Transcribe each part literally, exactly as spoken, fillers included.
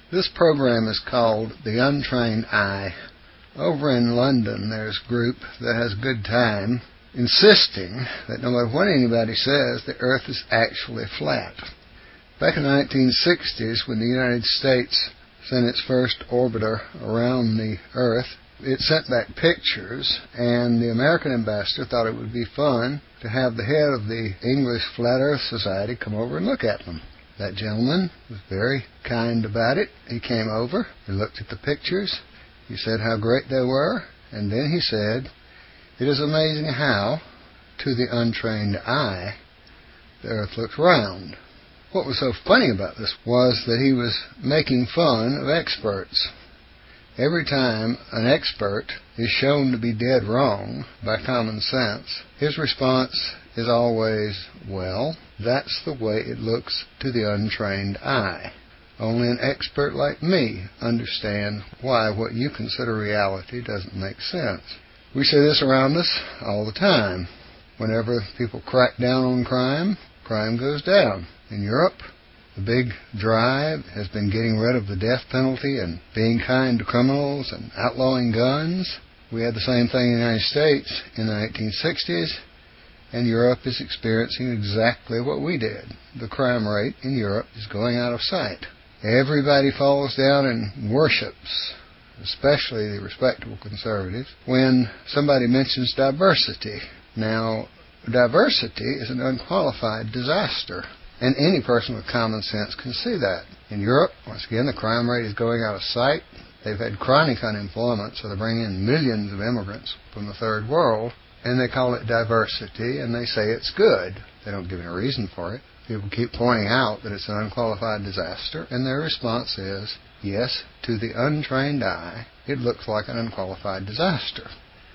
This program is called The Untrained Eye. Over in London, there's a group that has a good time insisting that no matter what anybody says, the Earth is actually flat. Back in the nineteen sixties, when the United States sent its first orbiter around the Earth, it sent back pictures, and the American ambassador thought it would be fun to have the head of the English Flat Earth Society come over and look at them. That gentleman was very kind about it. He came over, he looked at the pictures, he said how great they were, and then he said, "It is amazing how, to the untrained eye, the Earth looks round." What was so funny about this was that he was making fun of experts. Every time an expert is shown to be dead wrong by common sense, his response is always, "Well, that's the way it looks to the untrained eye. Only an expert like me understands why what you consider reality doesn't make sense." We see this around us all the time. Whenever people crack down on crime, crime goes down. In Europe, the big drive has been getting rid of the death penalty and being kind to criminals and outlawing guns. We had the same thing in the United States in the nineteen sixties, and Europe is experiencing exactly what we did. The crime rate in Europe is going out of sight. Everybody falls down and worships, especially the respectable conservatives, when somebody mentions diversity. Now, diversity is an unqualified disaster, and any person with common sense can see that. In Europe, once again, the crime rate is going out of sight. They've had chronic unemployment, so they bring in millions of immigrants from the third world, and they call it diversity, and they say it's good. They don't give any reason for it. People keep pointing out that it's an unqualified disaster, and their response is, yes, to the untrained eye, it looks like an unqualified disaster.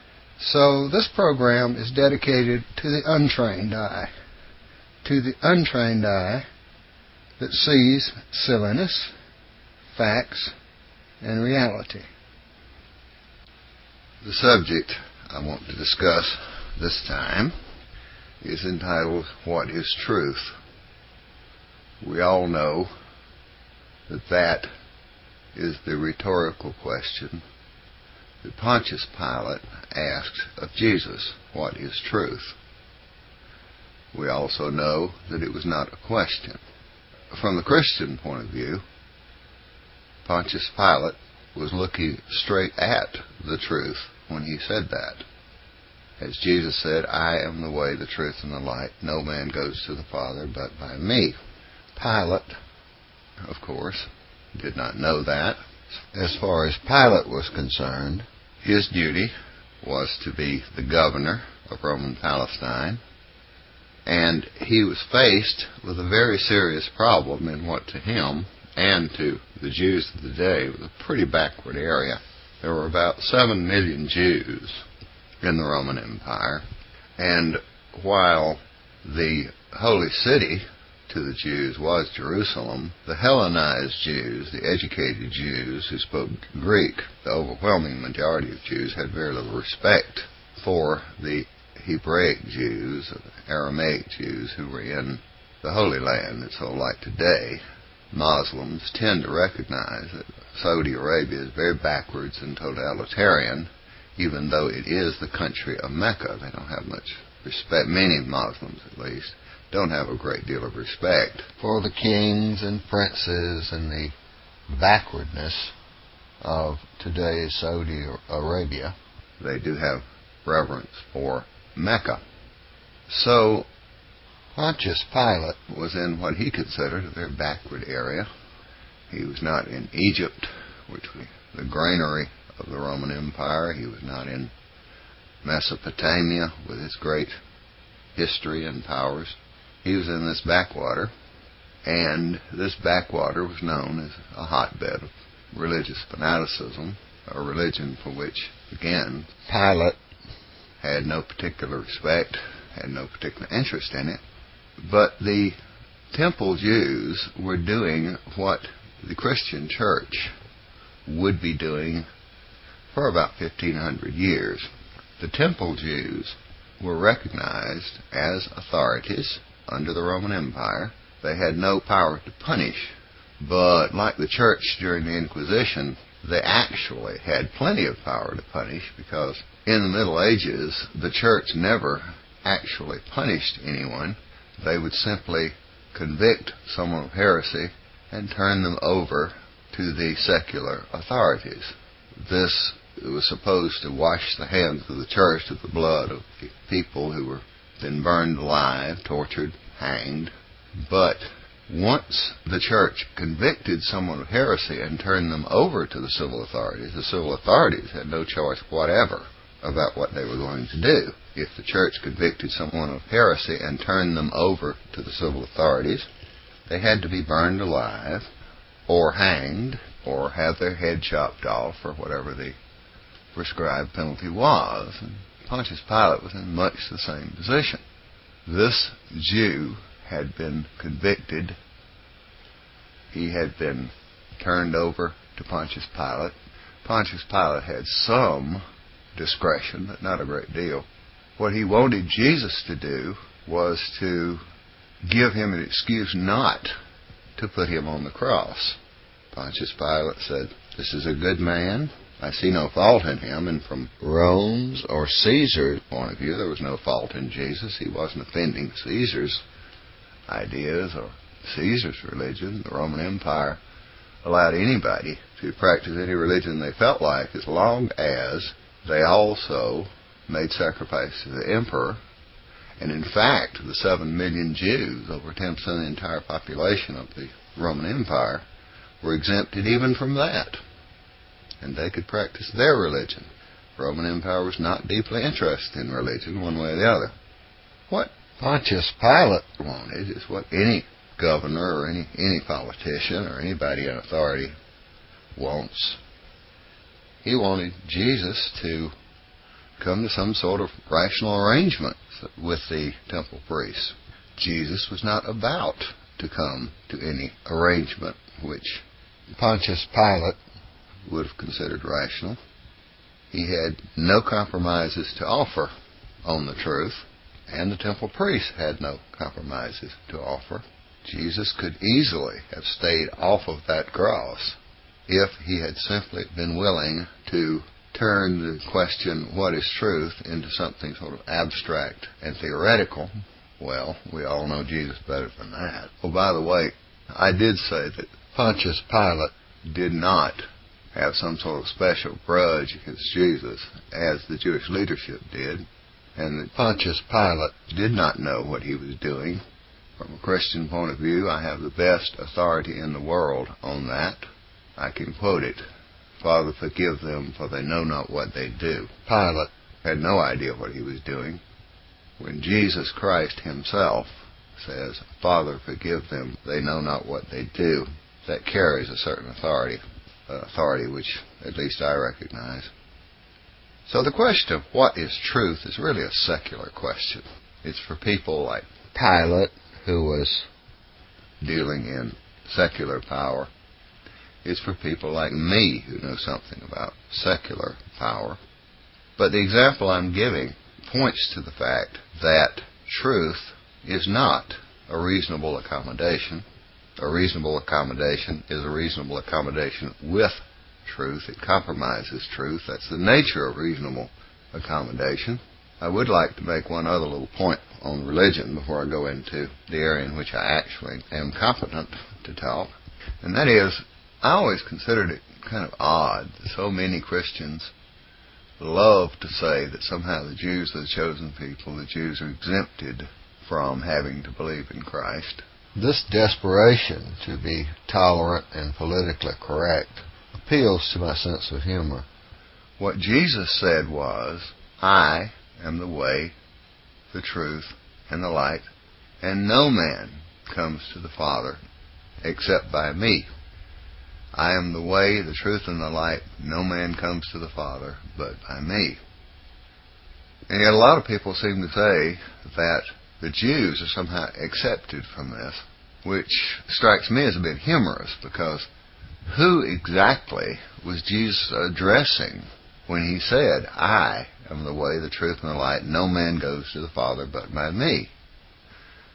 So this program is dedicated to the untrained eye, to the untrained eye that sees silliness, facts, and reality. The subject I want to discuss this time is entitled, "What is Truth?" We all know that that is the rhetorical question that Pontius Pilate asked of Jesus, "What is truth?" We also know that it was not a question. From the Christian point of view, Pontius Pilate was looking straight at the truth when he said that. As Jesus said, "I am the way, the truth, and the light. No man goes to the Father but by me." Pilate, of course, did not know that. As far as Pilate was concerned, his duty was to be the governor of Roman Palestine, and he was faced with a very serious problem in what to him and to the Jews of the day was a pretty backward area. There were about seven million Jews in the Roman Empire, and while the holy city to the Jews was Jerusalem, the Hellenized Jews, the educated Jews who spoke Greek, the overwhelming majority of Jews had very little respect for the Hebraic Jews, or the Aramaic Jews who were in the Holy Land. And so like today, Muslims tend to recognize that Saudi Arabia is very backwards and totalitarian, even though it is the country of Mecca. They don't have much respect, many Muslims at least, don't have a great deal of respect for the kings and princes and the backwardness of today's Saudi Arabia. They do have reverence for Mecca. So Pontius Pilate was in what he considered a very backward area. He was not in Egypt, which was the granary of the Roman Empire. He was not in Mesopotamia with its great history and powers. He was in this backwater, and this backwater was known as a hotbed of religious fanaticism, a religion for which, again, Pilate had no particular respect, had no particular interest in it. But the temple Jews were doing what the Christian church would be doing for about fifteen hundred years. The temple Jews were recognized as authorities under the Roman Empire. They had no power to punish, But like the church during the Inquisition, they actually had plenty of power to punish, because in the Middle Ages, the church never actually punished anyone. They would simply convict someone of heresy and turn them over to the secular authorities. This was supposed to wash the hands of the church of the blood of people who were then burned alive, tortured, hanged. But once the church convicted someone of heresy and turned them over to the civil authorities, the civil authorities had no choice whatever about what they were going to do. If the church convicted someone of heresy and turned them over to the civil authorities, they had to be burned alive or hanged or have their head chopped off, or whatever the prescribed penalty was. And Pontius Pilate was in much the same position. This Jew had been convicted. He had been turned over to Pontius Pilate. Pontius Pilate had some discretion, but not a great deal. What he wanted Jesus to do was to give him an excuse not to put him on the cross. Pontius Pilate said, "This is a good man. I see no fault in him." And from Rome's or Caesar's point of view, there was no fault in Jesus. He wasn't offending Caesar's ideas or Caesar's religion. The Roman Empire allowed anybody to practice any religion they felt like, as long as they also made sacrifice to the emperor. And in fact, the seven million Jews, over ten percent of the entire population of the Roman Empire, were exempted even from that. And they could practice their religion. The Roman Empire was not deeply interested in religion one way or the other. What Pontius Pilate wanted is what any governor or any, any politician or anybody in authority wants. He wanted Jesus to come to some sort of rational arrangement with the temple priests. Jesus was not about to come to any arrangement which Pontius Pilate would have considered rational. He had no compromises to offer on the truth, and the temple priests had no compromises to offer. Jesus could easily have stayed off of that cross if he had simply been willing to turn the question, what is truth, into something sort of abstract and theoretical. Well, we all know Jesus better than that. Oh, by the way, I did say that Pontius Pilate did not have some sort of special grudge against Jesus, as the Jewish leadership did, and that Pontius Pilate did not know what he was doing. From a Christian point of view, I have the best authority in the world on that. I can quote it. "Father, forgive them, for they know not what they do." Pilate had no idea what he was doing. When Jesus Christ himself says, "Father, forgive them, they know not what they do," that carries a certain authority, an authority which at least I recognize. So the question of what is truth is really a secular question. It's for people like Pilate, who was dealing in secular power. It's for people like me, who know something about secular power. But the example I'm giving points to the fact that truth is not a reasonable accommodation. A reasonable accommodation is a reasonable accommodation with truth. It compromises truth. That's the nature of reasonable accommodation. I would like to make one other little point on religion before I go into the area in which I actually am competent to talk. And that is, I always considered it kind of odd that so many Christians love to say that somehow the Jews are the chosen people, the Jews are exempted from having to believe in Christ. This desperation to be tolerant and politically correct appeals to my sense of humor. What Jesus said was, "I am the way, the truth, and the light, and no man comes to the Father except by me. I am the way, the truth, and the light. No man comes to the Father but by me." And yet a lot of people seem to say that the Jews are somehow excepted from this, which strikes me as a bit humorous, because who exactly was Jesus addressing when he said, "I am the way, the truth, and the light. No man goes to the Father but by me"?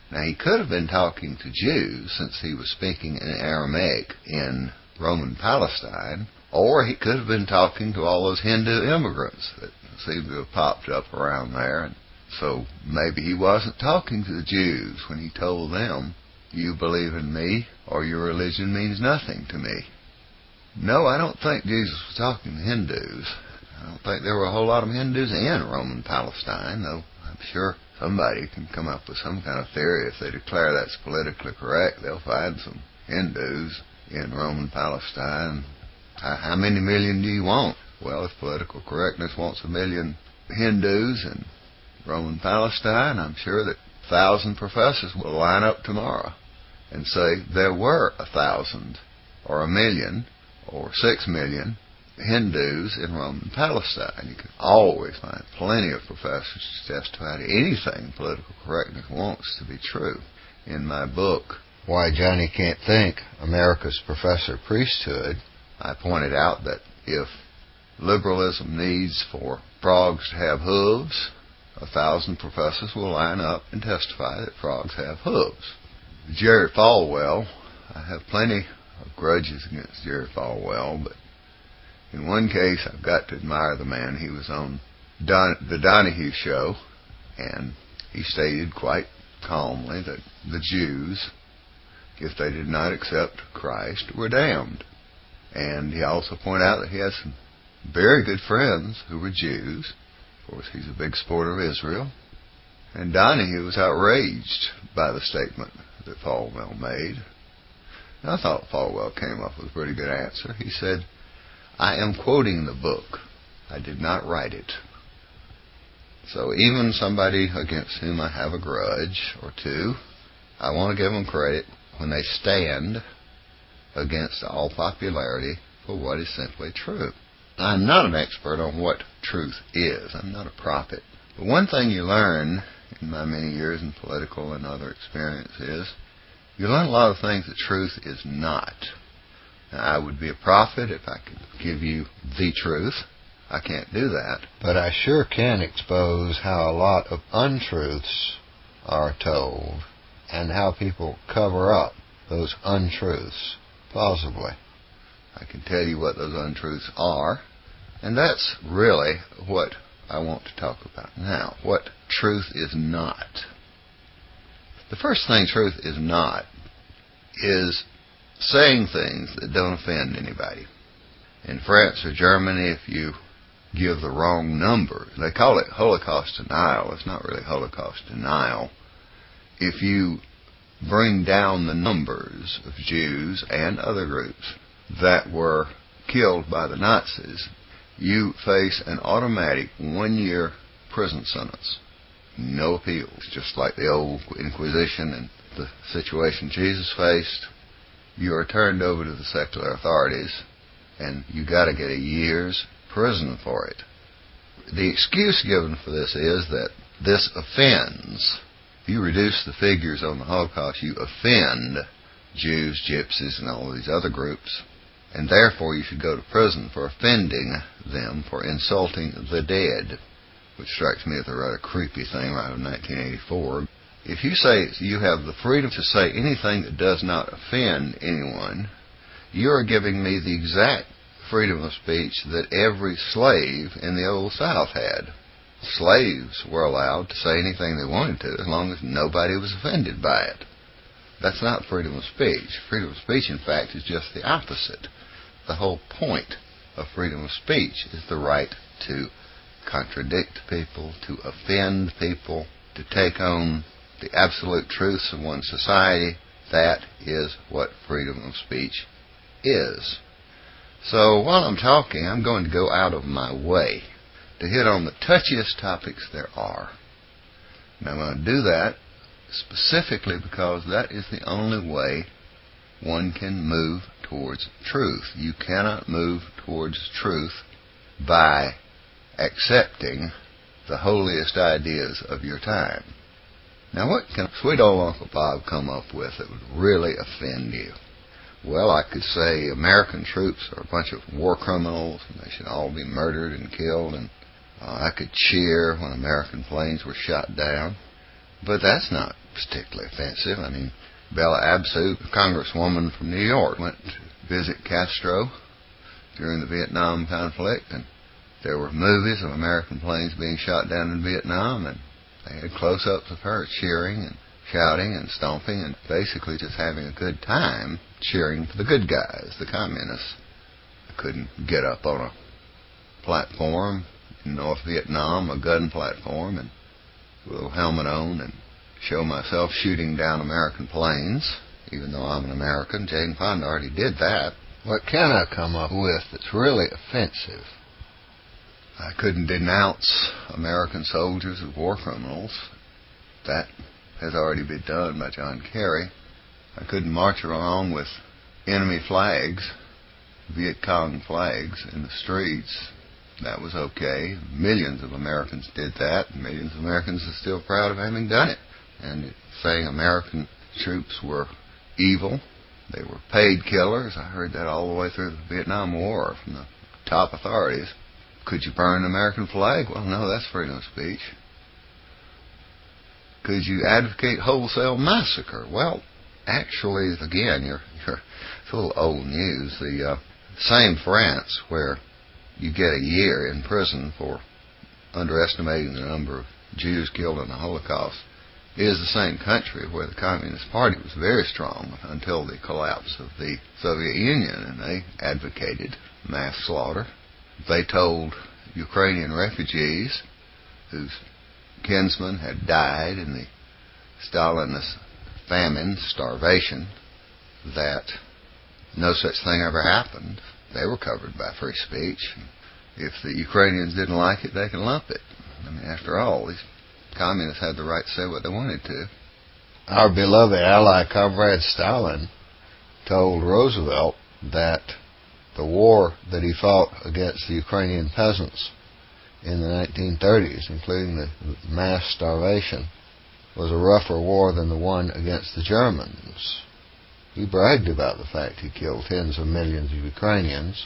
Now, he could have been talking to Jews, since he was speaking in Aramaic in Roman Palestine, or he could have been talking to all those Hindu immigrants that seem to have popped up around there. And so maybe he wasn't talking to the Jews when he told them, "You believe in me, or your religion means nothing to me." No, I don't think Jesus was talking to Hindus. I don't think there were a whole lot of Hindus in Roman Palestine, though I'm sure somebody can come up with some kind of theory. If they declare that's politically correct, they'll find some Hindus in Roman Palestine. How many million do you want? Well, if political correctness wants a million Hindus in Roman Palestine, I'm sure that a thousand professors will line up tomorrow and say there were a thousand or a million or six million Hindus in Roman Palestine. You can always find plenty of professors to testify to anything political correctness wants to be true. In my book, Why Johnny Can't Think, America's Professor Priesthood, I pointed out that if liberalism needs for frogs to have hooves, a thousand professors will line up and testify that frogs have hooves. Jerry Falwell, I have plenty of grudges against Jerry Falwell, but in one case I've got to admire the man. He was on Don, the Donahue Show, and he stated quite calmly that the Jews, if they did not accept Christ, were damned. And he also pointed out that he has some very good friends who were Jews. Of course, he's a big supporter of Israel. And Donahue was outraged by the statement that Falwell made. And I thought Falwell came up with a pretty good answer. He said, "I am quoting the book. I did not write it." So even somebody against whom I have a grudge or two, I want to give them credit when they stand against all popularity for what is simply true. I'm not an expert on what truth is. I'm not a prophet. But one thing you learn in my many years in political and other experience is you learn a lot of things that truth is not. Now, I would be a prophet if I could give you the truth. I can't do that. But I sure can expose how a lot of untruths are told and how people cover up those untruths plausibly. I can tell you what those untruths are, and that's really what I want to talk about now, what truth is not. The first thing truth is not is saying things that don't offend anybody. In France or Germany, if you give the wrong number, they call it Holocaust denial. It's not really Holocaust denial. If you bring down the numbers of Jews and other groups that were killed by the Nazis, you face an automatic one-year prison sentence. No appeals. Just like the old Inquisition and the situation Jesus faced, you are turned over to the secular authorities, and you got to get a year's prison for it. The excuse given for this is that this offends. If you reduce the figures on the Holocaust, you offend Jews, Gypsies, and all these other groups, and therefore you should go to prison for offending them, for insulting the dead, which strikes me as a rather creepy thing right in nineteen eighty-four. If you say you have the freedom to say anything that does not offend anyone, you are giving me the exact freedom of speech that every slave in the Old South had. Slaves were allowed to say anything they wanted to as long as nobody was offended by it. That's not freedom of speech. Freedom of speech, in fact, is just the opposite. The whole point of freedom of speech is the right to contradict people, to offend people, to take on the absolute truths of one society. That is what freedom of speech is. So while I'm talking, I'm going to go out of my way to hit on the touchiest topics there are. And I'm going to do that specifically because that is the only way one can move towards truth. You cannot move towards truth by accepting the holiest ideas of your time. Now, what can sweet old Uncle Bob come up with that would really offend you? Well, I could say American troops are a bunch of war criminals and they should all be murdered and killed, and uh, I could cheer when American planes were shot down. But that's not particularly offensive. I mean, Bella Abzug, a congresswoman from New York, went to visit Castro during the Vietnam conflict, and there were movies of American planes being shot down in Vietnam, and they had close-ups of her cheering and shouting and stomping and basically just having a good time cheering for the good guys, the communists. I couldn't get up on a platform in North Vietnam, a gun platform, and with a helmet on and show myself shooting down American planes, even though I'm an American. Jane Fonda already did that. What can I come up with that's really offensive? I couldn't denounce American soldiers as war criminals. That has already been done by John Kerry. I couldn't march around with enemy flags, Viet Cong flags, in the streets. That was okay. Millions of Americans did that. Millions of Americans are still proud of having done it. And saying American troops were evil, they were paid killers. I heard that all the way through the Vietnam War from the top authorities. Could you burn an American flag? Well, no, that's freedom of speech. Could you advocate wholesale massacre? Well, actually, again, you're, you're, it's a little old news. The uh, same France where you get a year in prison for underestimating the number of Jews killed in the Holocaust is the same country where the Communist Party was very strong until the collapse of the Soviet Union, and they advocated mass slaughter. They told Ukrainian refugees whose kinsmen had died in the Stalinist famine, starvation, that no such thing ever happened. They were covered by free speech. If the Ukrainians didn't like it, they can lump it. I mean, after all, these communists had the right to say what they wanted to. Our beloved ally, Comrade Stalin, told Roosevelt that the war that he fought against the Ukrainian peasants in the nineteen thirties, including the mass starvation, was a rougher war than the one against the Germans. He bragged about the fact he killed tens of millions of Ukrainians,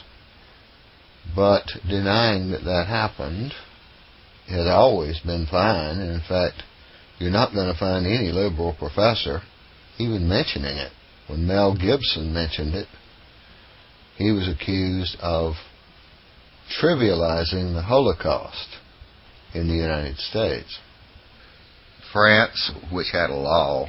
but denying that that happened has always been fine. And in fact, you're not going to find any liberal professor even mentioning it. When Mel Gibson mentioned it, he was accused of trivializing the Holocaust in the United States. France, which had a law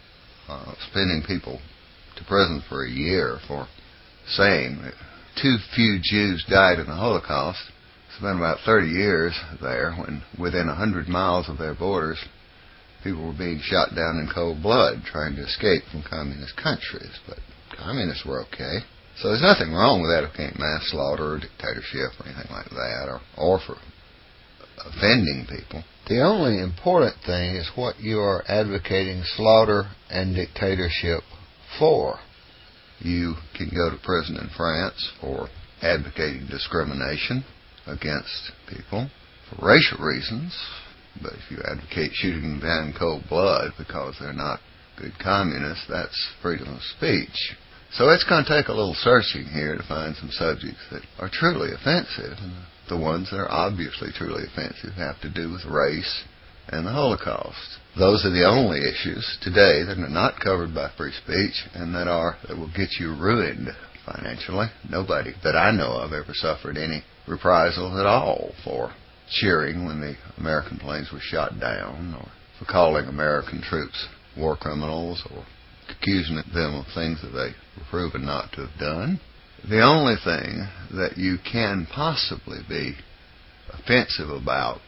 uh, sending people to prison for a year for saying that too few Jews died in the Holocaust, spent about thirty years there when within a hundred miles of their borders people were being shot down in cold blood trying to escape from communist countries. But communists were okay. So there's nothing wrong with advocating mass slaughter or dictatorship or anything like that, or, or for offending people. The only important thing is what you are advocating slaughter and dictatorship for. You can go to prison in France for advocating discrimination against people for racial reasons, but if you advocate shooting them down in cold blood because they're not good communists, that's freedom of speech. So it's going to take a little searching here to find some subjects that are truly offensive, and the ones that are obviously truly offensive have to do with race and the Holocaust. Those are the only issues today that are not covered by free speech and that are that will get you ruined financially. Nobody that I know of ever suffered any reprisals at all for cheering when the American planes were shot down, or for calling American troops war criminals, or accusing them of things that they were proven not to have done. The only thing that you can possibly be offensive about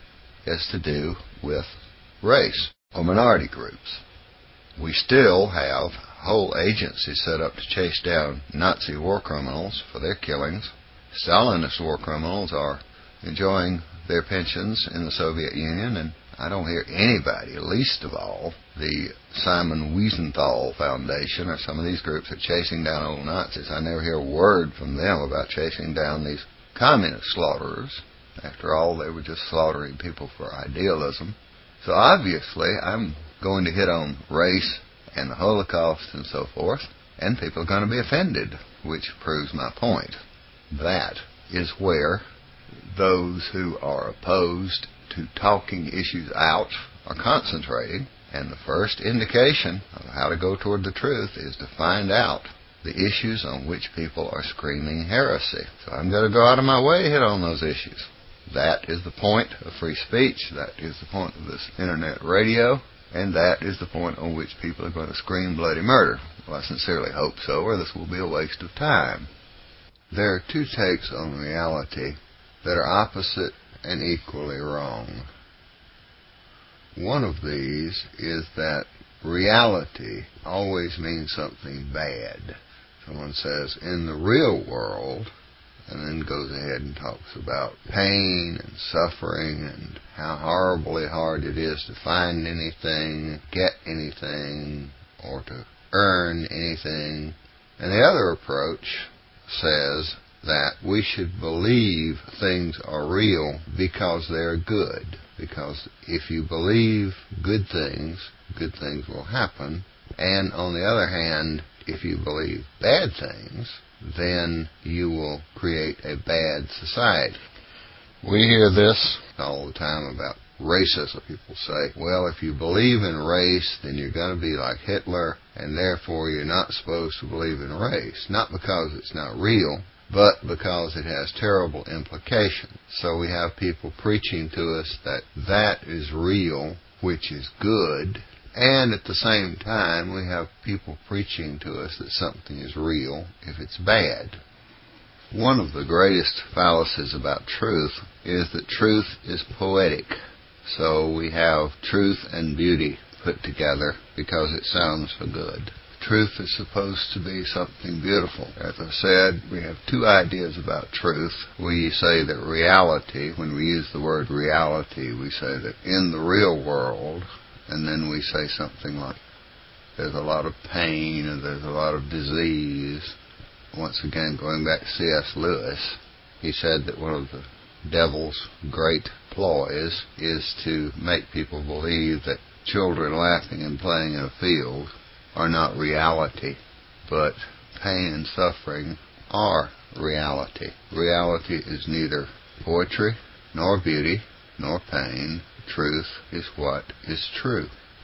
is to do with race or minority groups. We still have whole agencies set up to chase down Nazi war criminals for their killings. Stalinist war criminals are enjoying their pensions in the Soviet Union, and I don't hear anybody, least of all the Simon Wiesenthal Foundation or some of these groups, are chasing down old Nazis. I never hear a word from them about chasing down these communist slaughterers. After all, they were just slaughtering people for idealism. So obviously, I'm going to hit on race and the Holocaust and so forth, and people are going to be offended, which proves my point. That is where those who are opposed to talking issues out are concentrating, and the first indication of how to go toward the truth is to find out the issues on which people are screaming heresy. So I'm going to go out of my way to hit on those issues. That is the point of free speech. That is the point of this internet radio. And that is the point on which people are going to scream bloody murder. Well, I sincerely hope so, or this will be a waste of time. There are two takes on reality that are opposite and equally wrong. One of these is that reality always means something bad. Someone says, in the real world, and then goes ahead and talks about pain and suffering and how horribly hard it is to find anything, get anything, or to earn anything. And the other approach says that we should believe things are real because they're good. Because if you believe good things, good things will happen. And on the other hand, if you believe bad things, then you will create a bad society. We hear this all the time about racism. People say, well, if you believe in race, then you're going to be like Hitler, and therefore you're not supposed to believe in race. Not because it's not real, but because it has terrible implications. So we have people preaching to us that that is real, which is good, and at the same time we have people preaching to us that something is real if it's bad. One of the greatest fallacies about truth is that truth is poetic. So we have truth and beauty put together because it sounds so good. Truth is supposed to be something beautiful. As I said, we have two ideas about truth. We say that reality, when we use the word reality, we say that in the real world, and then we say something like, there's a lot of pain and there's a lot of disease. Once again, going back to C S Lewis, he said that one of the devil's great ploys is to make people believe that children laughing and playing in a field are not reality, but pain and suffering are reality. Reality is neither poetry, nor beauty, nor pain. Truth is what is true.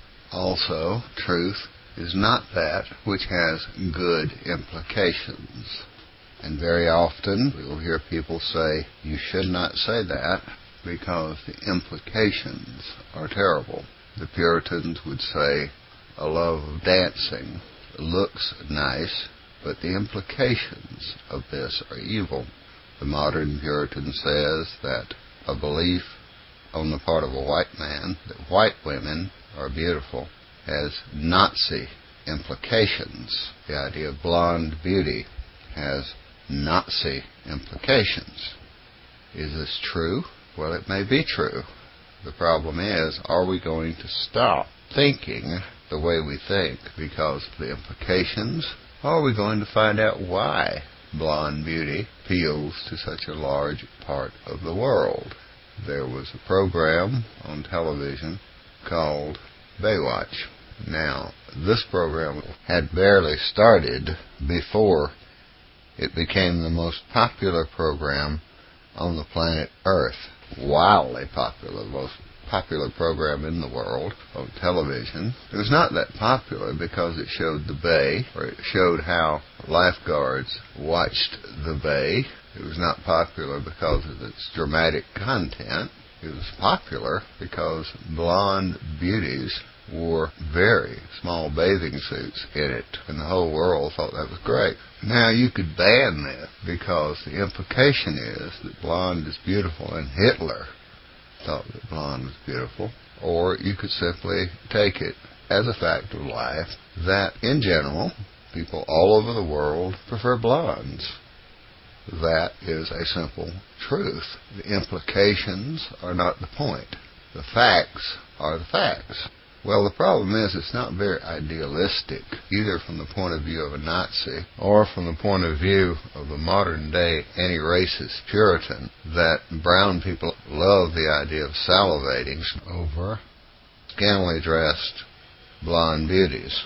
Also, truth is not that which has good implications. And very often we will hear people say, you should not say that because the implications are terrible. The Puritans would say, a love of dancing looks nice, but the implications of this are evil. The modern Puritan says that a belief on the part of a white man that white women are beautiful has Nazi implications. The idea of blonde beauty has Nazi implications. Is this true? Well, it may be true. The problem is, are we going to stop thinking the way we think because of the implications? Or are we going to find out why blonde beauty appeals to such a large part of the world? There was a program on television called Baywatch. Now, this program had barely started before it became the most popular program on the planet Earth. Wildly popular, the most popular program in the world on television. It was not that popular because it showed the bay, or it showed how lifeguards watched the bay. It was not popular because of its dramatic content. It was popular because blonde beauties wore very small bathing suits in it, and the whole world thought that was great. Now, you could ban this because the implication is that blonde is beautiful, and Hitler thought that blonde was beautiful. Or you could simply take it as a fact of life that, in general, people all over the world prefer blondes. That is a simple truth. The implications are not the point. The facts are the facts. Well, the problem is it's not very idealistic, either from the point of view of a Nazi or from the point of view of the modern-day anti-racist Puritan, that brown people love the idea of salivating over scantily dressed blonde beauties.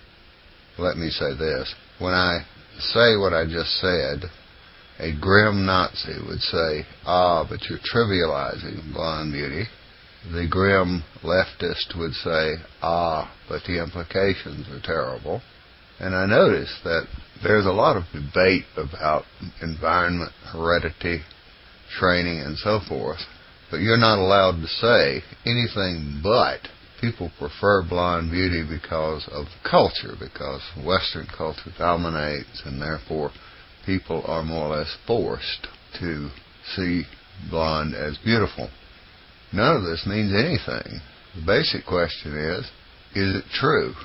Let me say this. When I say what I just said, a grim Nazi would say, ah, but you're trivializing blonde beauty. the grim leftist would say, ah, but the implications are terrible. And I notice that there's a lot of debate about environment, heredity, training, and so forth, but you're not allowed to say anything but people prefer blonde beauty because of culture, because Western culture dominates, and therefore people are more or less forced to see blonde as beautiful. None of this means anything. The basic question is, is it true?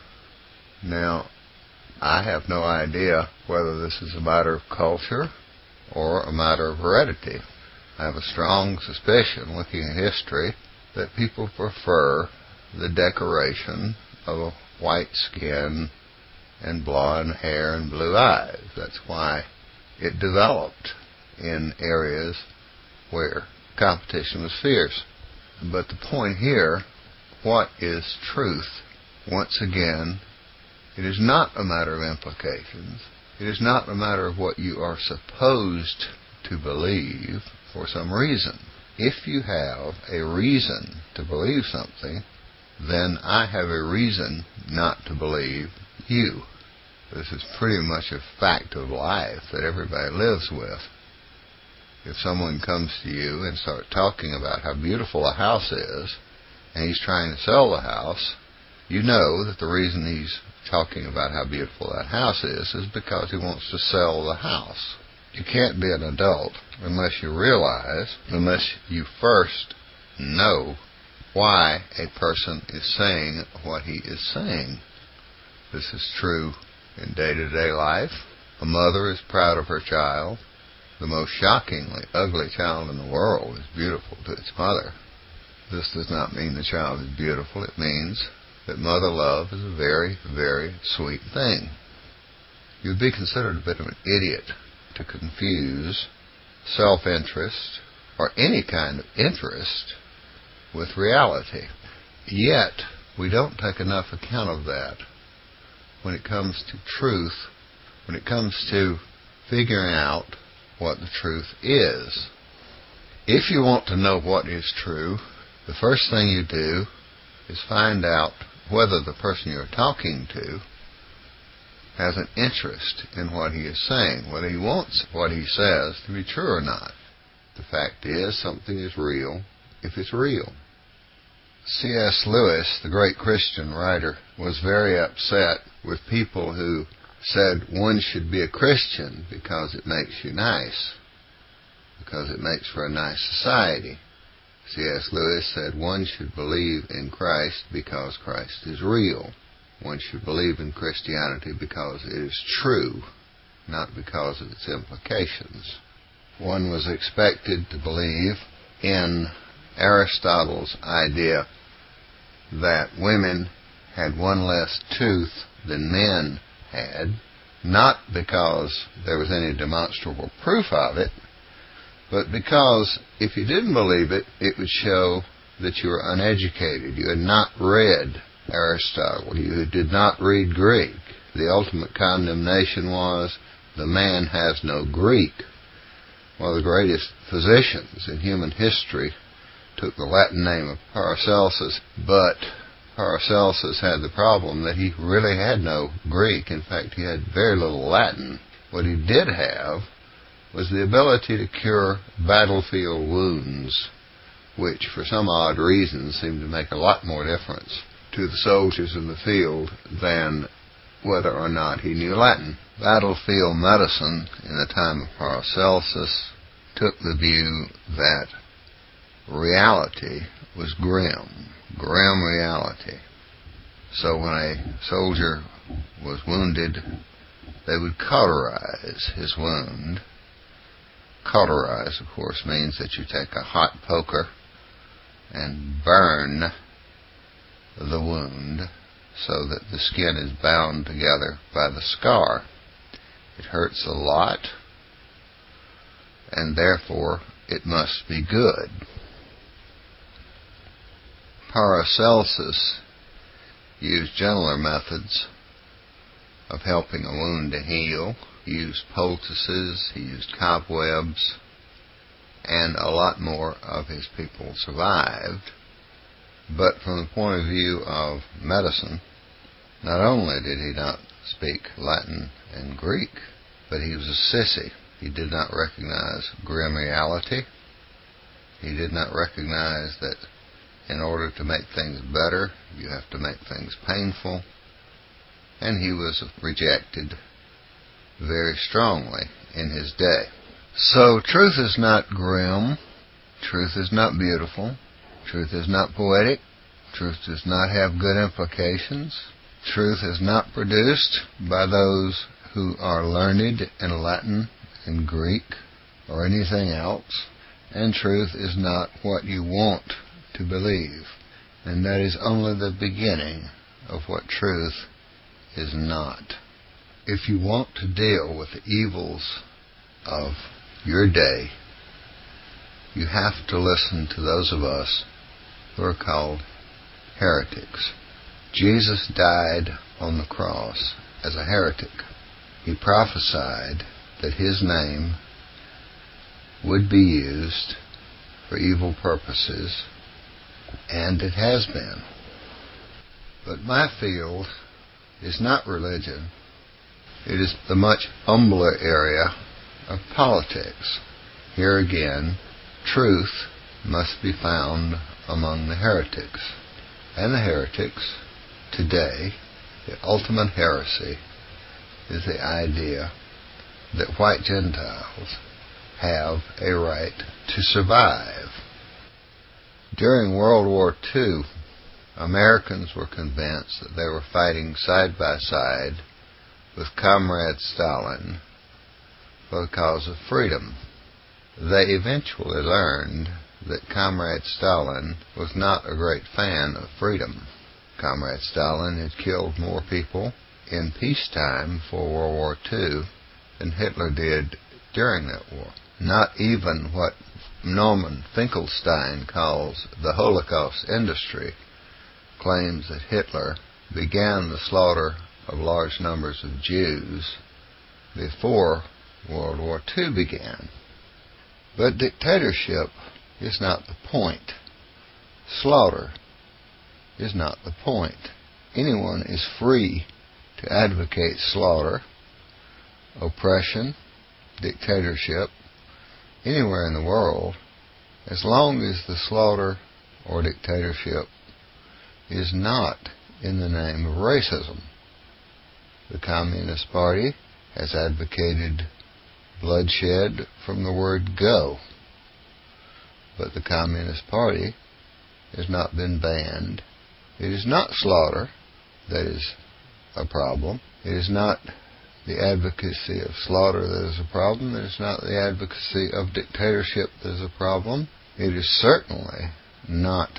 Now, I have no idea whether this is a matter of culture or a matter of heredity. I have a strong suspicion, looking at history, that people prefer the decoration of a white skin and blonde hair and blue eyes. That's why it developed in areas where competition was fierce. But the point here, what is truth? Once again, it is not a matter of implications. It is not a matter of what you are supposed to believe for some reason. If you have a reason to believe something, then I have a reason not to believe you. This is pretty much a fact of life that everybody lives with. If someone comes to you and starts talking about how beautiful a house is, and he's trying to sell the house, you know that the reason he's talking about how beautiful that house is is because he wants to sell the house. You can't be an adult unless you realize, unless you first know why a person is saying what he is saying. This is true in day-to-day life. A mother is proud of her child. The most shockingly ugly child in the world is beautiful to its mother. This does not mean the child is beautiful. It means that mother love is a very, very sweet thing. You'd be considered a bit of an idiot to confuse self-interest or any kind of interest with reality. Yet, we don't take enough account of that when it comes to truth, when it comes to figuring out what the truth is. If you want to know what is true, the first thing you do is find out whether the person you're talking to has an interest in what he is saying, whether he wants what he says to be true or not. The fact is, something is real if it's real. C S Lewis, the great Christian writer, was very upset with people who said one should be a Christian because it makes you nice, because it makes for a nice society. C S Lewis said one should believe in Christ because Christ is real. One should believe in Christianity because it is true, not because of its implications. One was expected to believe in Aristotle's idea that women had one less tooth than men had, not because there was any demonstrable proof of it, but because if you didn't believe it, it would show that you were uneducated. You had not read Aristotle. You did not read Greek. The ultimate condemnation was, the man has no Greek. One of the greatest physicians in human history took the Latin name of Paracelsus, but Paracelsus had the problem that he really had no Greek. In fact, he had very little Latin. What he did have was the ability to cure battlefield wounds, which for some odd reason seemed to make a lot more difference to the soldiers in the field than whether or not he knew Latin. Battlefield medicine in the time of Paracelsus took the view that reality was grim, grim reality. So when a soldier was wounded, they would cauterize his wound. Cauterize, of course, means that you take a hot poker and burn the wound so that the skin is bound together by the scar. It hurts a lot, and therefore it must be good. Paracelsus used gentler methods of helping a wound to heal. He used poultices, he used cobwebs, and a lot more of his people survived But from the point of view of medicine, not only did he not speak Latin and Greek, but he was a sissy. He did not recognize grim reality. He did not recognize that in order to make things better, you have to make things painful. And he was rejected very strongly in his day. So truth is not grim. Truth is not beautiful. Truth is not poetic. Truth does not have good implications. Truth is not produced by those who are learned in Latin and Greek or anything else. And truth is not what you want to believe. And that is only the beginning of what truth is not. If you want to deal with the evils of your day, you have to listen to those of us who are called heretics. Jesus died on the cross as a heretic. He prophesied that his name would be used for evil purposes, and it has been. But my field is not religion. It is the much humbler area of politics. Here again, truth must be found among the heretics. And the heretics today, the ultimate heresy, is the idea that white Gentiles have a right to survive. During World War Two, Americans were convinced that they were fighting side by side with Comrade Stalin for the cause of freedom. They eventually learned that Comrade Stalin was not a great fan of freedom. Comrade Stalin had killed more people in peacetime for World War Two than Hitler did during that war. Not even what Norman Finkelstein calls the Holocaust industry claims that Hitler began the slaughter of large numbers of Jews before World War Two began. But dictatorship is not the point. Slaughter is not the point. Anyone is free to advocate slaughter, oppression, dictatorship, anywhere in the world, as long as the slaughter or dictatorship is not in the name of racism. The Communist Party has advocated bloodshed from the word go. But the Communist Party has not been banned. It is not slaughter that is a problem. It is not the advocacy of slaughter that is a problem. It is not the advocacy of dictatorship that is a problem. It is certainly not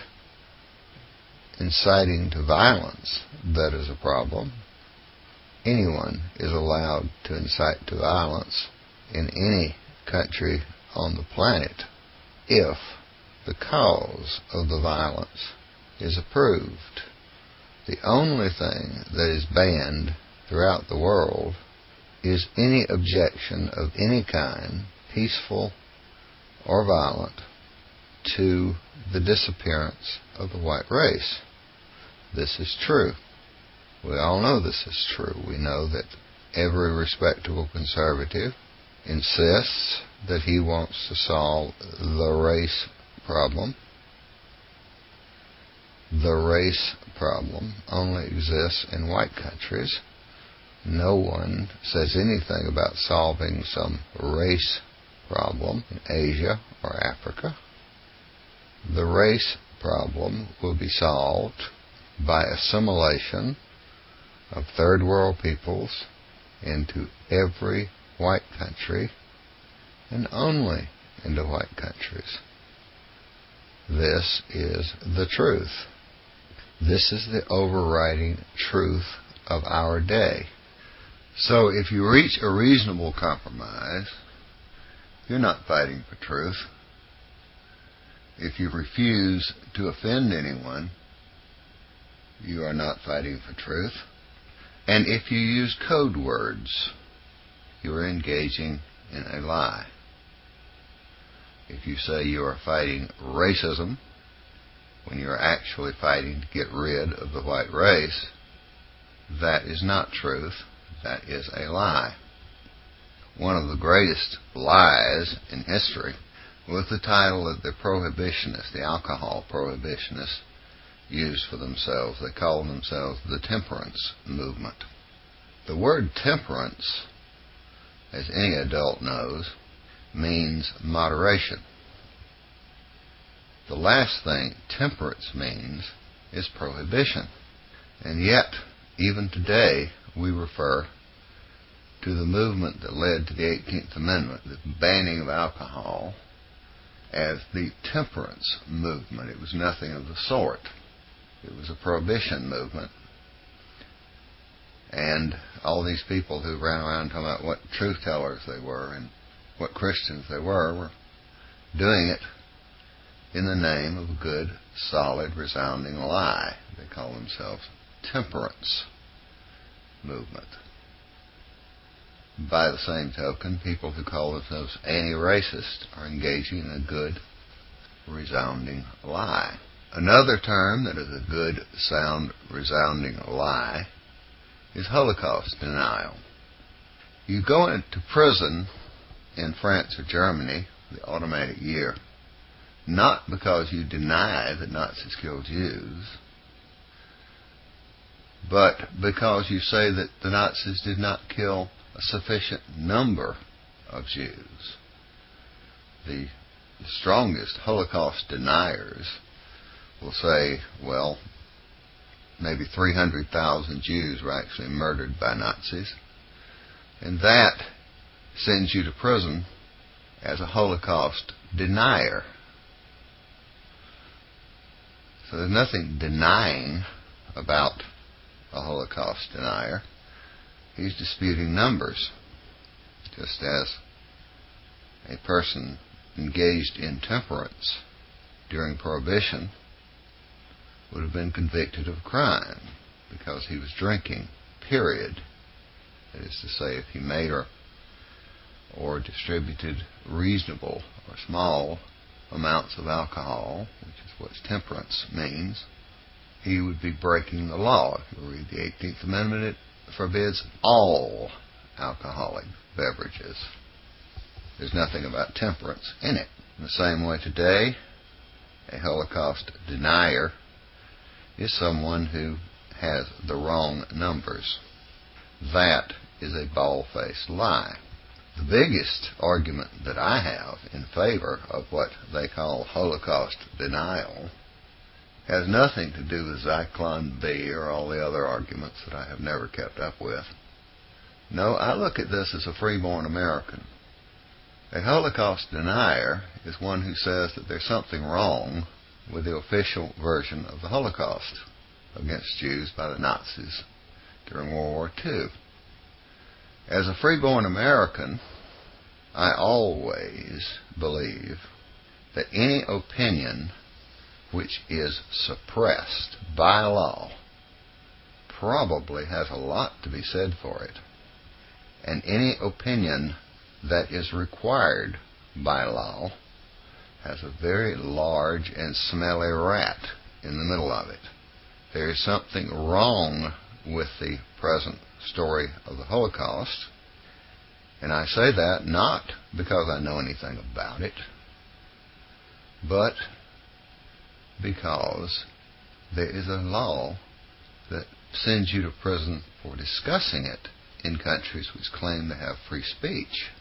inciting to violence that is a problem. Anyone is allowed to incite to violence in any country on the planet if the cause of the violence is approved. The only thing that is banned throughout the world is any objection of any kind, peaceful or violent, to the disappearance of the white race. This is true. We all know this is true. We know that every respectable conservative insists that he wants to solve the race problem. The race problem only exists in white countries. No one says anything about solving some race problem in Asia or Africa. The race problem will be solved by assimilation of third world peoples into every white country and only into white countries. This is the truth. This is the overriding truth of our day. So if you reach a reasonable compromise, you're not fighting for truth. If you refuse to offend anyone, you are not fighting for truth. And if you use code words, you are engaging in a lie. If you say you are fighting racism, when you're actually fighting to get rid of the white race, that is not truth. That is a lie. One of the greatest lies in history was the title that the prohibitionists, the alcohol prohibitionists, used for themselves. They called themselves the temperance movement. The word temperance, as any adult knows, means moderation. The last thing temperance means is prohibition. And yet, even today, we refer to the movement that led to the eighteenth Amendment, the banning of alcohol, as the temperance movement. It was nothing of the sort. It was a prohibition movement. And all these people who ran around talking about what truth tellers they were and what Christians they were, were doing it in the name of a good, solid, resounding lie. They call themselves temperance movement. By the same token, people who call themselves anti-racist are engaging in a good, resounding lie. Another term that is a good, sound, resounding lie is Holocaust denial. You go into prison in France or Germany, the automatic year, not because you deny that Nazis killed Jews, but because you say that the Nazis did not kill a sufficient number of Jews. The strongest Holocaust deniers will say, well, maybe three hundred thousand Jews were actually murdered by Nazis, and that sends you to prison as a Holocaust denier. So there's nothing denying about a Holocaust denier. He's disputing numbers, just as a person engaged in temperance during Prohibition would have been convicted of crime because he was drinking, period. That is to say, if he made or, or distributed reasonable or small amounts of alcohol, which is what temperance means, he would be breaking the law. If you read the eighteenth Amendment, it forbids all alcoholic beverages. There's nothing about temperance in it. In the same way today, a Holocaust denier is someone who has the wrong numbers. That is a bald-faced lie. The biggest argument that I have in favor of what they call Holocaust denial has nothing to do with Zyklon B or all the other arguments that I have never kept up with. No, I look at this as a freeborn American. A Holocaust denier is one who says that there's something wrong with the official version of the Holocaust against Jews by the Nazis during World War Two. As a freeborn American, I always believe that any opinion which is suppressed by law probably has a lot to be said for it. And any opinion that is required by law has a very large and smelly rat in the middle of it. There is something wrong with the present story of the Holocaust, and I say that not because I know anything about it, but because there is a law that sends you to prison for discussing it in countries which claim to have free speech.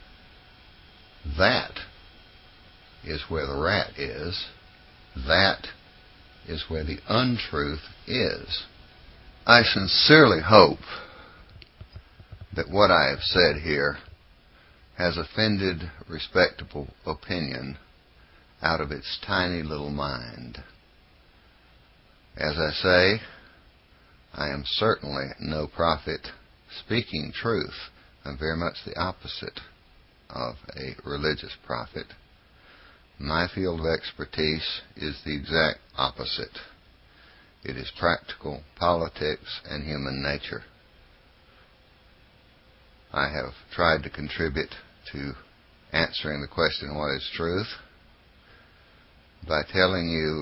That is where the rat is. That is where the untruth is. I sincerely hope that what I have said here has offended respectable opinion out of its tiny little mind. As I say, I am certainly no prophet speaking truth. I'm very much the opposite of a religious prophet. My field of expertise is the exact opposite. It is practical politics and human nature. I have tried to contribute to answering the question, what is truth, by telling you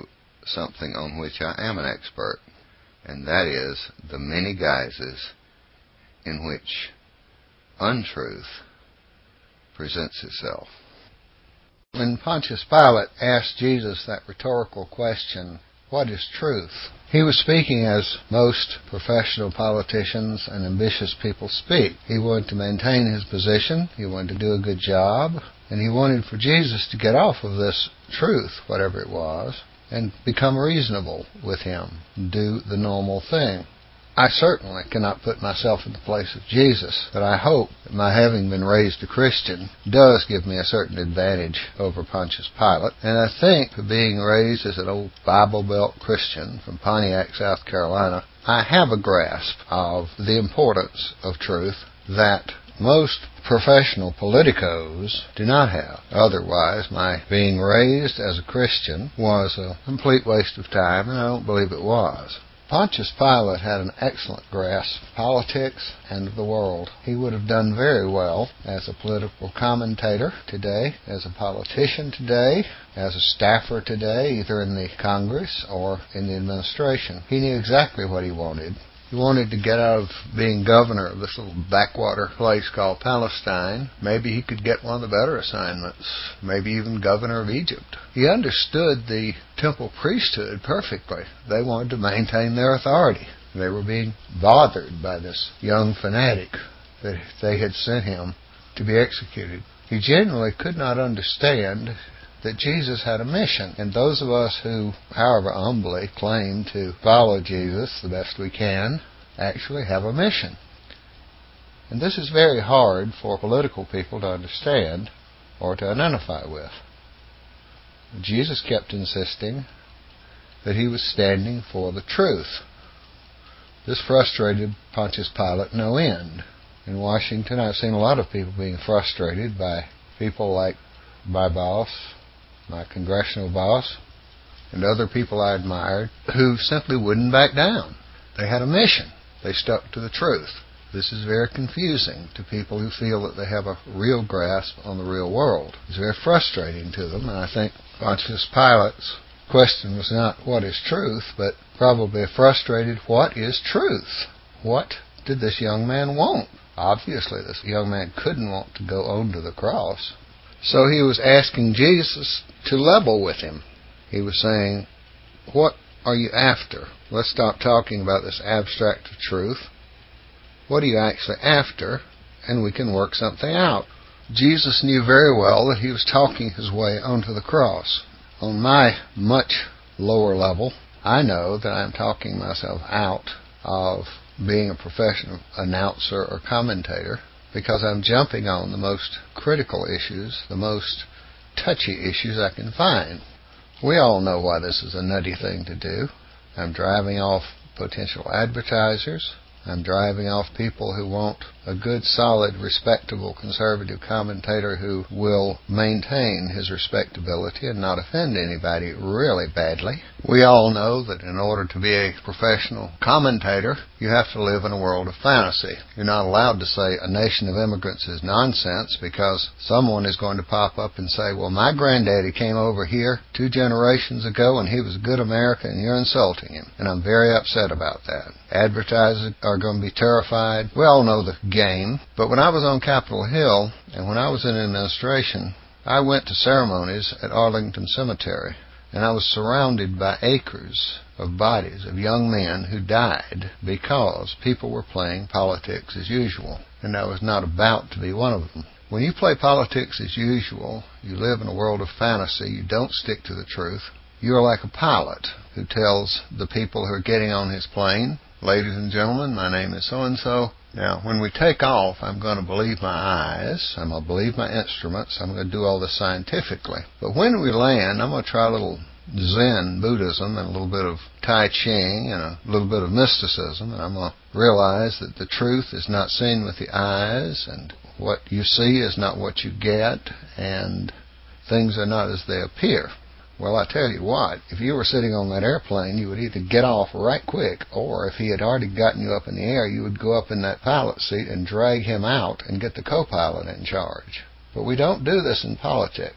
something on which I am an expert, and that is the many guises in which untruth presents itself. When Pontius Pilate asked Jesus that rhetorical question, "What is truth?" he was speaking as most professional politicians and ambitious people speak. He wanted to maintain his position, he wanted to do a good job, and he wanted for Jesus to get off of this truth, whatever it was, and become reasonable with him, do the normal thing. I certainly cannot put myself in the place of Jesus, but I hope that my having been raised a Christian does give me a certain advantage over Pontius Pilate, and I think being raised as an old Bible Belt Christian from Pontiac, South Carolina, I have a grasp of the importance of truth that most professional politicos do not have. Otherwise, my being raised as a Christian was a complete waste of time, and I don't believe it was. Pontius Pilate had an excellent grasp of politics and of the world. He would have done very well as a political commentator today, as a politician today, as a staffer today, either in the Congress or in the administration. He knew exactly what he wanted. He wanted to get out of being governor of this little backwater place called Palestine. Maybe he could get one of the better assignments, maybe even governor of Egypt. He understood the temple priesthood perfectly. They wanted to maintain their authority. They were being bothered by this young fanatic that they had sent him to be executed. He genuinely could not understand that Jesus had a mission. And those of us who, however humbly, claim to follow Jesus the best we can, actually have a mission. And this is very hard for political people to understand or to identify with. Jesus kept insisting that he was standing for the truth. This frustrated Pontius Pilate no end. In Washington, I've seen a lot of people being frustrated by people like my boss, my congressional boss, and other people I admired who simply wouldn't back down. They had a mission. They stuck to the truth. This is very confusing to people who feel that they have a real grasp on the real world. It's very frustrating to them, and I think Pontius Pilate's question was not what is truth, but probably a frustrated what is truth? What did this young man want? Obviously, this young man couldn't want to go on to the cross. So he was asking Jesus to level with him. He was saying, what are you after? Let's stop talking about this abstract of truth. What are you actually after? And we can work something out. Jesus knew very well that he was talking his way onto the cross. On my much lower level, I know that I'm talking myself out of being a professional announcer or commentator, because I'm jumping on the most critical issues, the most touchy issues I can find. We all know why this is a nutty thing to do. I'm driving off potential advertisers. I'm driving off people who want a good, solid, respectable, conservative commentator who will maintain his respectability and not offend anybody really badly. We all know that in order to be a professional commentator, you have to live in a world of fantasy. You're not allowed to say a nation of immigrants is nonsense, because someone is going to pop up and say, well, my granddaddy came over here two generations ago and he was a good American and you're insulting him. And I'm very upset about that. Advertisers are going to be terrified. We all know the game. But when I was on Capitol Hill and when I was in administration, I went to ceremonies at Arlington Cemetery, and I was surrounded by acres of bodies of young men who died because people were playing politics as usual, and I was not about to be one of them. When you play politics as usual, you live in a world of fantasy, you don't stick to the truth. You're like a pilot who tells the people who are getting on his plane, ladies and gentlemen, my name is so-and-so. Now, when we take off, I'm going to believe my eyes, I'm going to believe my instruments, I'm going to do all this scientifically. But when we land, I'm going to try a little Zen Buddhism and a little bit of Tai Ching and a little bit of mysticism, and I'm going to realize that the truth is not seen with the eyes, and what you see is not what you get, and things are not as they appear. Well, I tell you what, if you were sitting on that airplane, you would either get off right quick, or if he had already gotten you up in the air, you would go up in that pilot seat and drag him out and get the co-pilot in charge. But we don't do this in politics.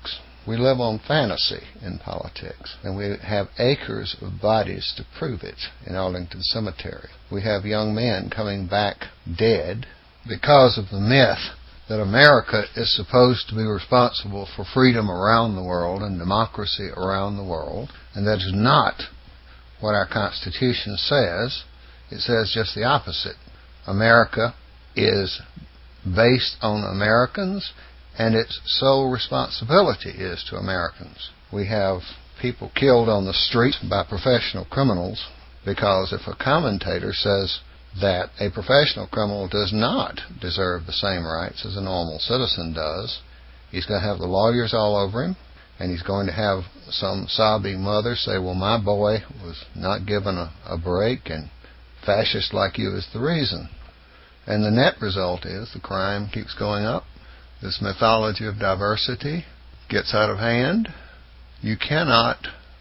We live on fantasy in politics, and we have acres of bodies to prove it in Arlington Cemetery. We have young men coming back dead because of the myth that America is supposed to be responsible for freedom around the world and democracy around the world, and that is not what our Constitution says. It says just the opposite. America is based on Americans, and its sole responsibility is to Americans. We have people killed on the street by professional criminals because if a commentator says that a professional criminal does not deserve the same rights as a normal citizen does, he's going to have the lawyers all over him, and he's going to have some sobbing mother say, well, my boy was not given a, a break, and fascists like you is the reason. And the net result is the crime keeps going up. This mythology of diversity gets out of hand. You cannot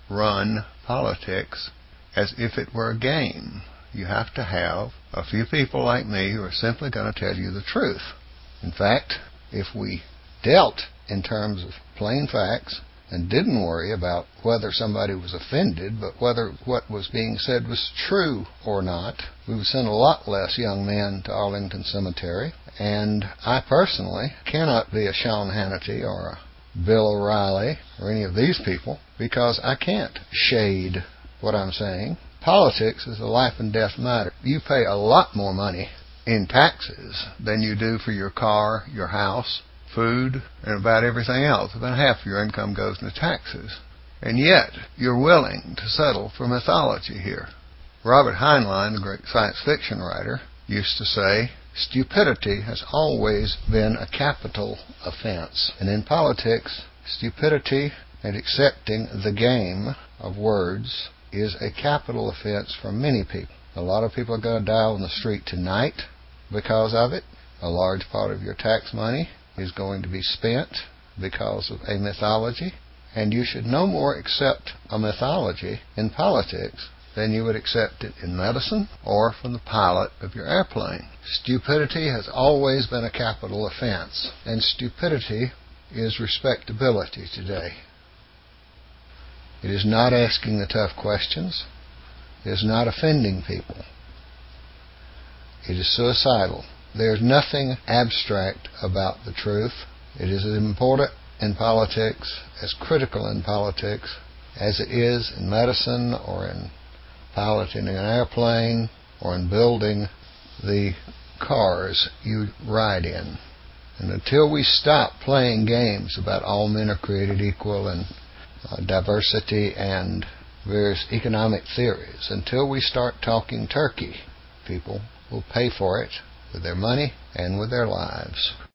run politics as if it were a game. You have to have a few people like me who are simply going to tell you the truth. In fact, if we dealt in terms of plain facts and didn't worry about whether somebody was offended, but whether what was being said was true or not, we would send a lot less young men to Arlington Cemetery. And I personally cannot be a Sean Hannity or a Bill O'Reilly or any of these people, because I can't shade what I'm saying. Politics is a life and death matter. You pay a lot more money in taxes than you do for your car, your house, food, and about everything else. About half of your income goes into taxes. And yet, you're willing to settle for mythology here. Robert Heinlein, the great science fiction writer, used to say, stupidity has always been a capital offense. And in politics, stupidity and accepting the game of words is a capital offense for many people. A lot of people are going to die on the street tonight because of it. A large part of your tax money is going to be spent because of a mythology. And you should no more accept a mythology in politics than you would accept it in medicine or from the pilot of your airplane. Stupidity has always been a capital offense, and stupidity is respectability today. It is not asking the tough questions. It is not offending people. It is suicidal. There is nothing abstract about the truth. It is as important in politics, as critical in politics, as it is in medicine or in piloting an airplane or in building the cars you ride in. And until we stop playing games about all men are created equal and uh, diversity and various economic theories, until we start talking turkey, people will pay for it with their money and with their lives.